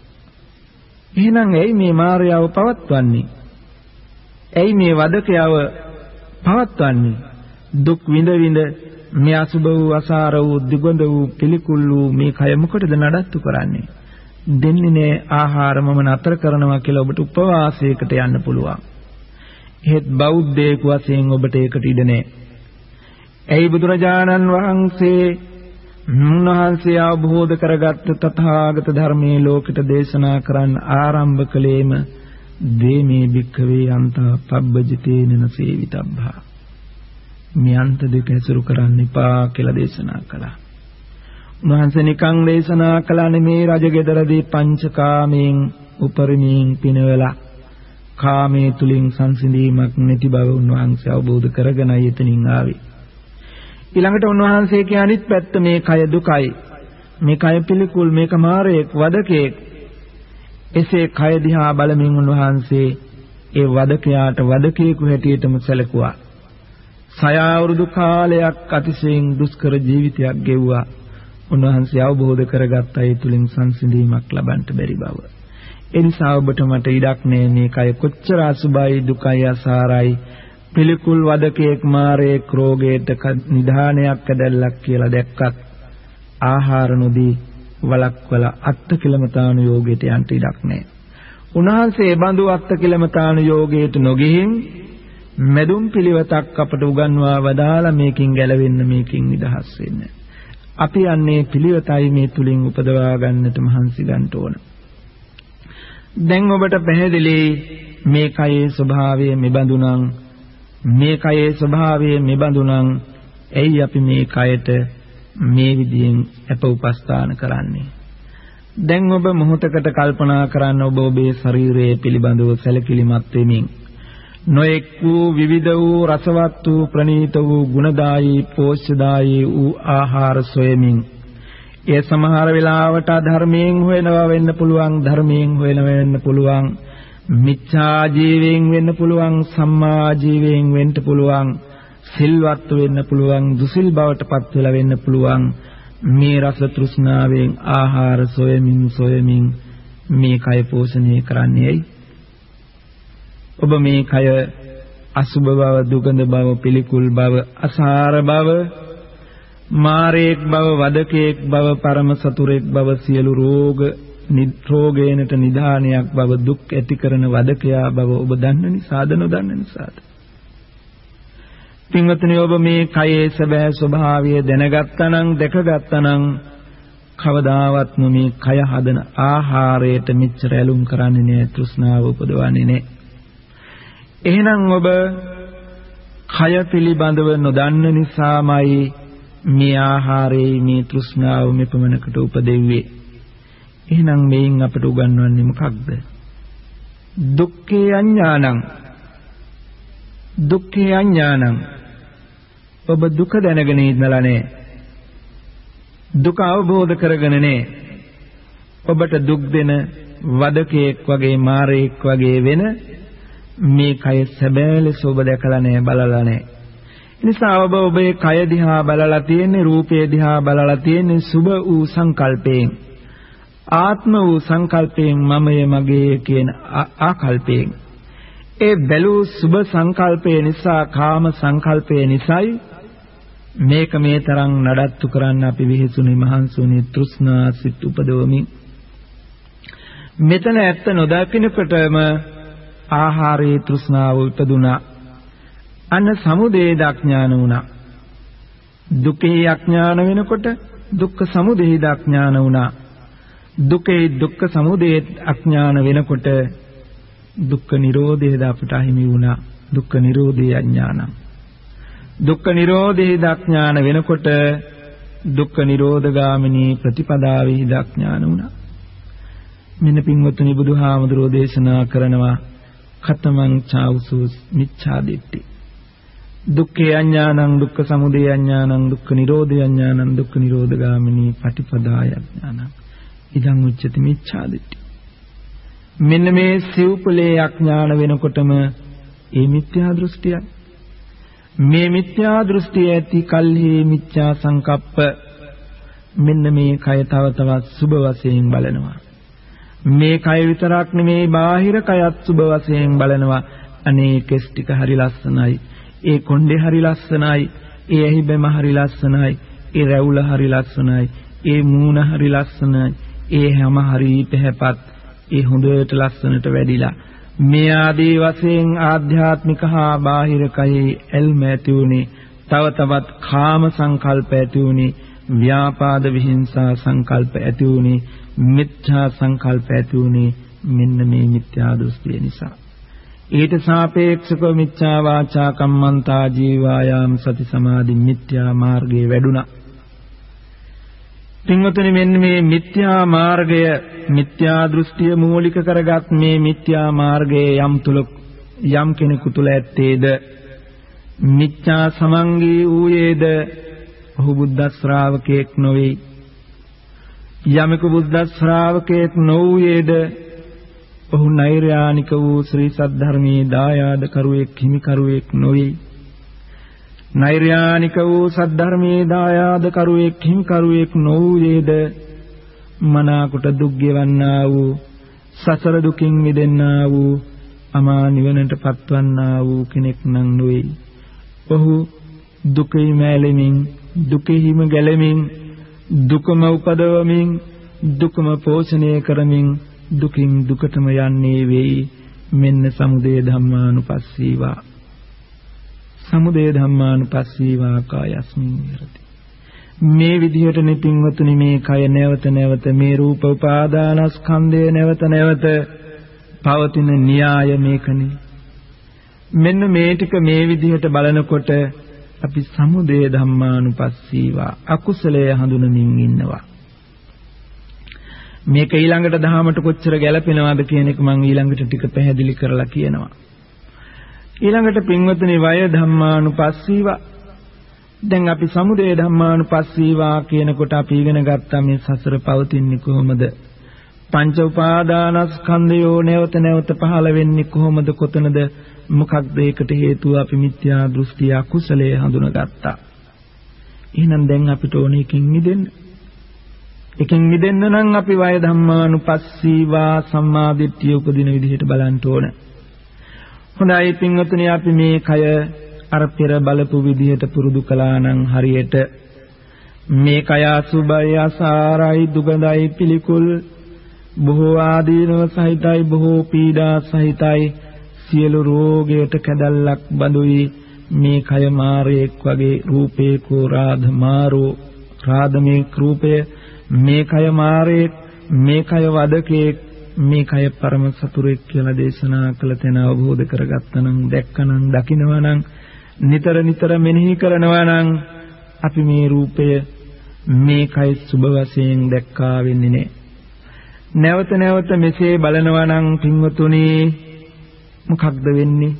එහෙනම් ඇයි මේ මායාව පවත්වන්නේ? ඇයි මේ වදකයව පවත්වන්නේ? දුක් විඳ විඳ මේ අසුබ වූ, අසාර වූ, දුගඳ වූ, පිළිකුල් වූ මේ කය මොකටද නඩත්තු කරන්නේ? දෙන්නේ නෑ ආහාර මම නතර කරනවා කියලා ඔබට උපවාසයකට යන්න පුළුවන්. එහෙත් බෞද්ධයෙකු වශයෙන් ඔබට ඒකට ඉඩ නෑ. ඇයි බුදුරජාණන් වහන්සේ උන්වහන්සේ අවබෝධ කරගත් තථාගත ධර්මයේ ලෝකෙට දේශනා කරන්න ආරම්භ කළේම දේමේ භික්ඛවේ අන්තා පබ්බජිතේන සේවිතබ්බා, මේ අන්ත දෙක ඇසුරු කරන්න එපා කියලා දේශනා කළා. උන්වහන්සේ නිකං දේශනා කළා නෙමේ, රජගෙදරදී පංචකාමයෙන් උපරිමයෙන් පිනවලා කාමයේ තුලින් සංසිඳීමක් නැති බව උන්වහන්සේ අවබෝධ කරගෙනයි එතනින් ආවේ. ඊළඟට උන්වහන්සේ කිය අනිත් පැත්ත මේ කය දුකයි, මේ කය පිළිකුල්, මේක මාරයෙක්, වදකෙක්. එසේ කය දිහා බලමින් උන්වහන්සේ ඒ වදකයාට වදකේකු හැටියටම සැලකුවා. සය අවුරුදු කාලයක් අතිශයින් දුෂ්කර ජීවිතයක් ගෙවුවා. උන්වහන්සේ අවබෝධ කරගත්තා ඒ තුලින් සංසිඳීමක් ලබන්න බැරි බව. ඒ නිසා ඔබට මට ඉඩක් නෑ මේ කය කොච්චර අසුබයි, දුකයි, අසාරයි, පිළිකුල්, වදකේක්, මාරේක්, රෝගයට නිධානයක් ඇදල්ලක් කියලා දැක්කත් ආහාර නොදී වලක්වල අත්කිලමතාණු යෝගයට යන්න ඉඩක් නෑ. උන්වහන්සේ බඳු අත්කිලමතාණු යෝගයට නොගිහින් මෙදුම් පිළිවෙතක් අපට උගන්වා වදාලා මේකින් ගැලවෙන්න, මේකින් නිදහස් වෙන්න. අපි යන්නේ පිළිවෙතයි මේ තුලින් උපදවා ගන්නට මහන්සි ගන්න ඕන. දැන් ඔබට පැහැදිලි මේ කයේ ස්වභාවය මෙබඳු නම්, මේ කයේ ස්වභාවය මෙබඳු නම් ඇයි අපි මේ කයට මේ විදියෙන් අප උපස්ථාන කරන්නේ? දැන් ඔබ මොහොතකට කල්පනා කරන්න, ඔබ ඔබේ ශරීරයේ පිළිබඳව සැලකිලිමත් වෙමින් නොඑක් වූ විවිධ වූ රසවත් වූ ප්‍රණීත වූ ගුණදායී පෝෂ්‍යදායී වූ ආහාර සොයමින්, ඒ සමහර වෙලාවට ධර්මයෙන් හොයනවා වෙන්න පුළුවන්, ධර්මයෙන් හොයනවා වෙන්න පුළුවන්, මිච්ඡා ජීවයෙන් වෙන්න පුළුවන්, සම්මා ජීවයෙන් වෙන්න පුළුවන්, සිල්වත් වෙන්න පුළුවන්, දුසිල් බවට පත් වෙලා වෙන්න පුළුවන්. මේ රස තෘෂ්ණාවෙන් ආහාර සොයමින් සොයමින් මේ කය පෝෂණය කරන්නේ ඇයි? ඔබ මේ කය අසුබ බව, දුගඳ බව, පිළිකුල් බව, අසාර බව, මාරේක් බව, වදකේක් බව, පරම සතුරෙක් බව, සියලු රෝග නිරෝගේනට නිදානයක් බව, දුක් ඇති කරන වදකයා බව ඔබ දන්න නිසාද නොදන්න නිසාද? පින්වත්නි ඔබ මේ කයේ සැබෑ ස්වභාවය දැනගත්තා නම් දැකගත්තා නම් කවදාවත්ම මේ කය හදන ආහාරයට මෙච්චර ඇලුම් කරන්නේ නැහැ, තෘෂ්ණාව උපදවන්නේ නැහැ. එහෙනම් ඔබ කය පිළිබඳව නොදන්න නිසාමයි මේ ආහාරයේ මේ තෘෂ්ණාව මෙපමණකට උපදෙව්වේ. එහෙනම් මේන් අපට උගන්වන්නේ මොකක්ද? දුක්ඛේ අඥානං. දුක්ඛේ අඥානං. ඔබ දුක දැනගෙන ඉඳලා නැහැ. දුක අවබෝධ කරගෙන නැහැ. ඔබට දුක් දෙන වදකෙක් වගේ මාරයෙක් වගේ වෙන මේ කය සැබෑ ලෙස ඔබ දැකලා නැහැ, බලලා නැහැ. ඒ නිසා ඔබ ඔබේ කය දිහා බලලා තියෙන්නේ, රූපේ දිහා බලලා තියෙන්නේ සුභ වූ සංකල්පයෙන්, ආත්ම වූ සංකල්පයෙන්, මමය මගේ කියන ආකල්පයෙන්. ඒ බැලූ සුභ සංකල්පය නිසා, කාම සංකල්පය නිසායි මේක මේ තරම් නඩත්තු කරන්න අපි විහිසුනේ, මහන්සුනේ, තෘෂ්ණා සිත් උපදවමින්. මෙතන ඇත්ත නොදකින්නකොටම ආහාරයේ තෘෂ්ණාව උපදුනා. අන්න සමුදය අඥාන වුණා. දුකේ අඥාන වෙනකොට දුක්ඛ සමුදය අඥාන වුණා. දුකේ දුක්ඛ සමුදය අඥාන වෙනකොට දුක්ඛ නිරෝධයද අපට අහිමි වුණා. දුක්ඛ නිරෝධේ අඥානං. දුක්ඛ නිරෝධේ අඥාන වෙනකොට දුක්ඛ නිරෝධගාමිනී ප්‍රතිපදාවේ අඥාන වුණා. මෙන්න පින්වත්නි බුදුහාමුදුරෝ දේශනා කරනවා කතමං චාවුසු මිච්ඡා දිට්ඨි. දුක්ඛේ අඥානං, දුක්ඛ සමුදය අඥානං, දුක්ඛ නිරෝධය අඥානං, දුක්ඛ නිරෝධගාමිනී පටිපදාය අඥානං. ඉදං උච්චති මිච්ඡා දිට්ඨි. මෙන්න මේ සිව්පලේ අඥාන වෙනකොටම ඒ මිත්‍යා දෘෂ්ටිය. මේ මිත්‍යා දෘෂ්ටිය ඇති කල්හි මිච්ඡා සංකප්ප. මෙන්න මේ කය තව තවත් සුභ වශයෙන් බලනවා. මේ කය විතරක් නෙමේ, බාහිර කයත් සුභ වශයෙන් බලනවා. අනේ කෙස් ටික හරි ලස්සනයි, ඒ කොණ්ඩේ හරි ලස්සනයි, ඒ ඇහි බැම හරි ලස්සනයි, ඒ රැවුල හරි ලස්සනයි, ඒ මූණ හරි ලස්සනයි, ඒ හැම හරි පැහැපත්, ඒ හොඳට ලස්සනට වැඩිලා. මේ ආදී වශයෙන් ආධ්‍යාත්මික හා බාහිර කයේ ඇල්ම ඇති උනේ, තව තවත් කාම සංකල්ප ඇති උනේ, ව්‍යාපාද විහිංසා සංකල්ප ඇති උනේ, මිත්‍යා සංකල්ප ඇති උනේ මෙන්න මේ මිත්‍යා දෘෂ්ටිය නිසා. ඊට සාපේක්ෂව මිත්‍යා වාචා කම්මන්තා ජීවායාම සති සමාධි මිත්‍යා මාර්ගයේ වැඩුණා. පින්වතුනි මෙන්න මේ මිත්‍යා මාර්ගය, මිත්‍යා දෘෂ්ටිය මූලික කරගත් මේ මිත්‍යා මාර්ගයේ යම් තුල යම් කෙනෙකු තුල ඇත්තේද, මිත්‍යා සමංගී වූයේද, ඔහු බුද්ධ ශ්‍රාවකයෙක් නොවේ. යමෙකු බුද්ධ ශ්‍රාවකයෙක් නොවේද, ඔහු නෛර්යානික වූ ශ්‍රී සද්ධර්මයේ දායාද කරුවෙක්, හිමි කරුවෙක් නොවේ. නෛර්යානික වූ සද්ධර්මයේ දායාද කරුවෙක්, හිමි කරුවෙක් නොවේද, මනාකොට දුක් ගෙවන්නා වූ, සසර දුකින් මිදෙන්නා වූ, අමා නිවනට පත්වන්නා වූ කෙනෙක් නම් නොවේ. ඔහු දුකෙහි මැලෙමින්, දුකෙහිම ගැලෙමින්, දුකම උපදවමින්, දුකම පෝෂණය කරමින් දුකින් දුකටම යන්නේ වෙයි. මෙන්න සමුදය ධම්මානුපස්සීවා. සමුදය ධම්මානුපස්සීවා කායස්මින් විහෙරති. මේ විදිහට නිපින්වතුනි මේ කය නැවත නැවත, මේ රූප උපාදානස්කන්ධය නැවත නැවත පවතින න්‍යාය මේකනේ. මෙන්න මේ ටික මේ විදිහට බලනකොට අපි සමුදය ධම්මානුපස්සීවා අකුසලයේ හඳුනමින් ඉන්නවා. මේක ඊළඟට දහමට කොච්චර ගැලපෙනවද කියන එක මම ඊළඟට ටික පැහැදිලි කරලා කියනවා. ඊළඟට පින්වතුනි වය ධම්මානුපස්සීවා. දැන් අපි සමුදය ධම්මානුපස්සීවා කියනකොට අපි ඉගෙන ගත්තා මේ සසර පවතින්නේ කොහොමද? පංච උපාදානස්කන්ධයෝ නැවත නැවත පහළ වෙන්නේ කොහොමද? කොතනද? මොකක්ද ඒකට හේතුව? අපි මිත්‍යා දෘෂ්ටි අකුසලයේ හඳුනාගත්තා. එහෙනම් දැන් අපිට ඕනේ එකකින් මිදෙන්න. එකකින් මිදෙන්න නම් අපි වය ධම්මානුපස්සීවා සම්මා දිට්ඨිය උපදින විදිහට බලන්න ඕන. හොඳයි පින්වතුනි, අපි මේ කය අර පෙර බලපු විදිහට පුරුදු කළා නම් හරියට මේ කය අසුභයි, අසාරයි, දුගඳයි, පිළිකුල්, බොහෝ ආදීනව සහිතයි, බොහෝ පීඩා සහිතයි, සියලු රෝගයට කැදල්ලක් බඳුයි, මේ කය මාරේක් වගේ රූපේකෝ රාධ මාරෝ රාධමේ රූපය මේ කය මාරේක් මේ කය වදකේ මේ කය පරම සතුරෙක් කියලා දේශනා කළ තැන අවබෝධ කරගත්තනම් දැක්කනම් දකින්නවනම් නිතර නිතර මෙනෙහි කරනවනම් අපි මේ රූපය මේ කය සුභ වශයෙන් දැක්කා වෙන්නේ නැහැ. නැවත නැවත මෙසේ බලනවනම් පින්වතුනි මොකක්ද වෙන්නේ?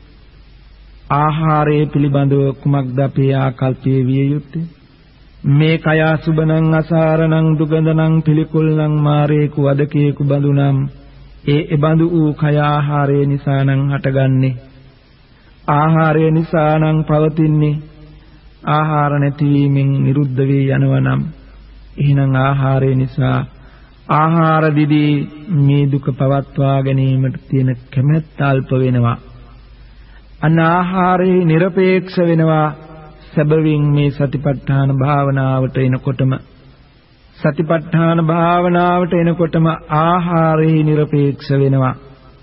ආහාරයේ පිළිබඳව කුමක්ද අපේ ආකල්පයේ විය යුත්තේ? මේ කය අසුබණං අසාරණං දුගඳනං පිළිකුල්නං මාරේකු වදකේකු බඳුනම් ඒ එබඳු වූ කය ආහාරය නිසානම් හටගන්නේ. ආහාරය නිසානම් පවතින්නේ. ආහාර නැතිවීමෙන් නිරුද්ධ වී යනවනම් එහෙනම් ආහාරය නිසා ආහාර දිදී මේ දුක පවත්වා ගැනීමට තියෙන කැමැත්ත අල්ප වෙනවා. අන්න ආහාරයේ নিরপেক্ষ වෙනවා. සැබවින් මේ සතිපට්ඨාන භාවනාවට එනකොටම සතිපට්ඨාන භාවනාවට එනකොටම ආහාරයේ নিরপেক্ষ වෙනවා.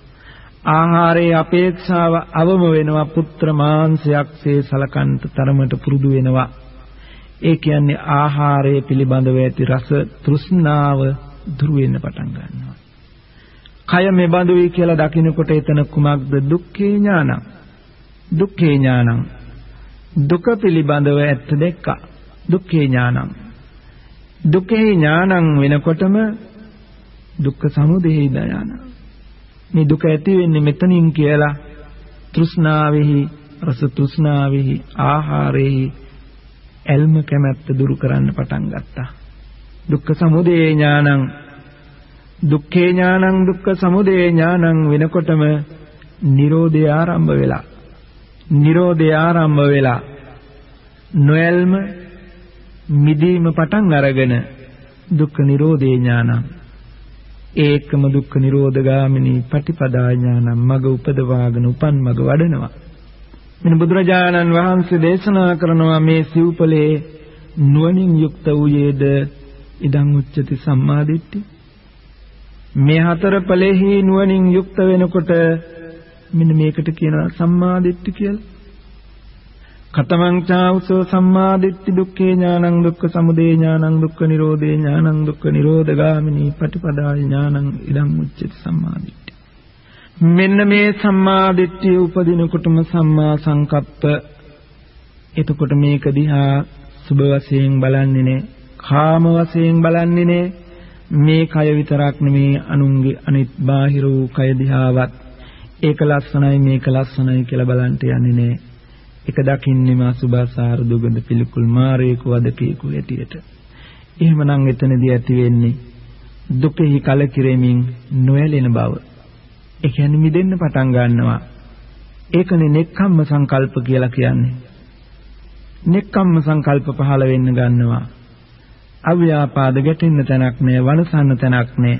ආහාරයේ අපේක්ෂාව අවම වෙනවා. පුත්‍ර මාංශයක්සේ සලකන්ට තරමට පුරුදු වෙනවා. ඒ කියන්නේ ආහාරයේ පිළිබඳව ඇති රස තෘෂ්ණාව දුරු වෙන්න පටන් ගන්නවා. කය මෙබඳුයි කියලා දකින්නකොට එතන කුමක්ද? දුක්ඛේ ඥානං. දුක්ඛේ ඥානං. දුක පිළිබඳව ඇත්ත දැක්කා. දුක්ඛේ ඥානං. දුක්ඛේ ඥානං වෙනකොටම දුක්ඛ සමුදය ඥානං. මේ දුක ඇති වෙන්නේ මෙතනින් කියලා තෘෂ්ණාවෙහි රස තෘෂ්ණාවෙහි ආහාරෙහි එල්ම කැමැත්ත දුරු කරන්න පටන් ගත්තා. දුක්ඛ සමුදය ඥානං. දුක්ඛේ ඥානං දුක්ඛ සමුදය ඥානං වෙනකොටම නිරෝධය ආරම්භ වෙලා නිරෝධය ආරම්භ වෙලා නොයල්ම මිදීම පටන් අරගෙන දුක්ඛ නිරෝධේ ඥානං ඒකම දුක්ඛ නිරෝධගාමිනී පටිපදා ඥානං මග උපදවාගෙන උපන් මග වඩනවා. මෙන්න බුදුරජාණන් වහන්සේ දේශනා කරනවා මේ සිව්පලේ නුවණින් යුක්ත වූයේද ඉදං උච්චති සම්මාදිට්ඨි. මේ හතර ඵලෙහි නුවණින් යුක්ත වෙනකොට මෙන්න මේකට කියනවා සම්මාදිට්ඨි කියලා. කතමං චාඋසෝ සම්මාදිට්ඨි දුක්ඛේ ඥානං දුක්ඛ සමුදය ඥානං දුක්ඛ නිරෝධේ ඥානං දුක්ඛ නිරෝධගාමිනී පටිපදා ඥානං ඉදං උච්චති සම්මාදිට්ඨි. මෙන්න මේ සම්මාදිට්ඨිය උපදිනකොටම සම්මා සංකප්ප. එතකොට මේක දිහා සුභ වශයෙන් බලන්නේ නේ, කාම වශයෙන් බලන්නේ නේ. මේ කය විතරක් නෙමේ අනුන්ගේ අනිත් බාහිර වූ කය දිහාවත් ඒක ලස්සනයි මේක ලස්සනයි කියලා බලන්ට යන්නේ නේ. එක දකින්නේම අසුභාසාර දුගඳ පිළිකුල් මාරේක වදකේක ඇටියට. එහෙමනම් එතනදී ඇති වෙන්නේ දුකෙහි කලකිරෙමින් නොයැලෙන බව. ඒ කියන්නේ මිදෙන්න පටන් ගන්නවා. ඒකනේ නෙක්ඛම්ම සංකල්ප කියලා කියන්නේ. නෙක්ඛම්ම සංකල්ප පහළ වෙන්න ගන්නවා. අව්‍යාපාද ගැටෙන්න තැනක් නෑ, වනසන්න තැනක් නෑ.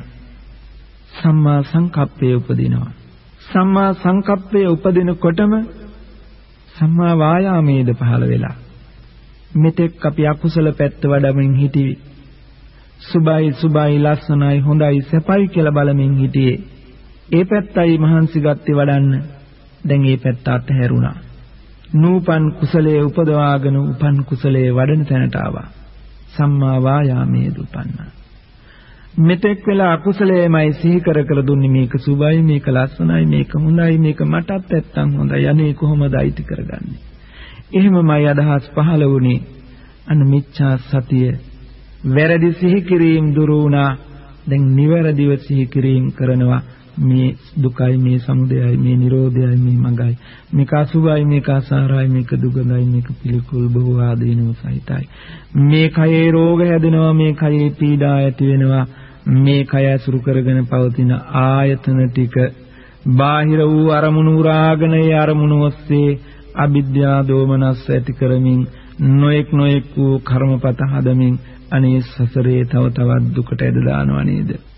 සම්මා සංකප්පය උපදිනවා. සම්මා සංකප්පය උපදිනකොටම සම්මා වායාමයේද පහළ වෙලා. මෙතෙක් අපි අකුසල පැත්ත වඩමින් හිටියේ. සුභයි සුභයි ලස්සනයි හොඳයි සැපයි කියලා බලමින් හිටියේ. ඒ පැත්තයි මහන්සි ගත්තේ වඩන්න. දැන් ඒ පැත්ත අතහැරුණා. නූපන් කුසලයේ උපදවාගෙන උපන් කුසලයේ වඩන තැනට ආවා. සම්මා වායාමයේ දුපන්නා. මෙතෙක් වෙලා අකුසලයේමයි සිහි කර කර දුන්නේ මේක සුභයි මේක ලස්සනයි මේක හොඳයි මේක මටත් නැත්තම් හොඳයි අනේ කොහොමද අයිති කරගන්නේ. එහෙමමයි අදහස් පහළ වුණේ. අන්න මිච්ඡා සතිය වැරදි සිහි කිරීම දුරු වුණා. දැන් නිවැරදිව සිහි කිරීම කරනවා. මේ දුකයි මේ සමුදයයි මේ නිරෝධයයි මේ මගයි මේක අසුභයි මේක අසාරයි මේක දුගඳයි මේක පිළිකුල් බොහෝ ආදීනව සහිතයි. මේ කයේ රෝග හැදෙනවා මේ කයේ පීඩා ඇති වෙනවා. මේ කය අසුරු කරගෙන පවතින ආයතන ටික බාහිර වූ අරමුණු උරාගෙන ඒ අරමුණු ඔස්සේ අවිද්‍යා දෝමනස් ඇති කරමින් නොඑක් නොඑක් වූ කර්මපත හදමින් අනේ සසරේ තව තවත් දුකට ඇද දානවා නේද?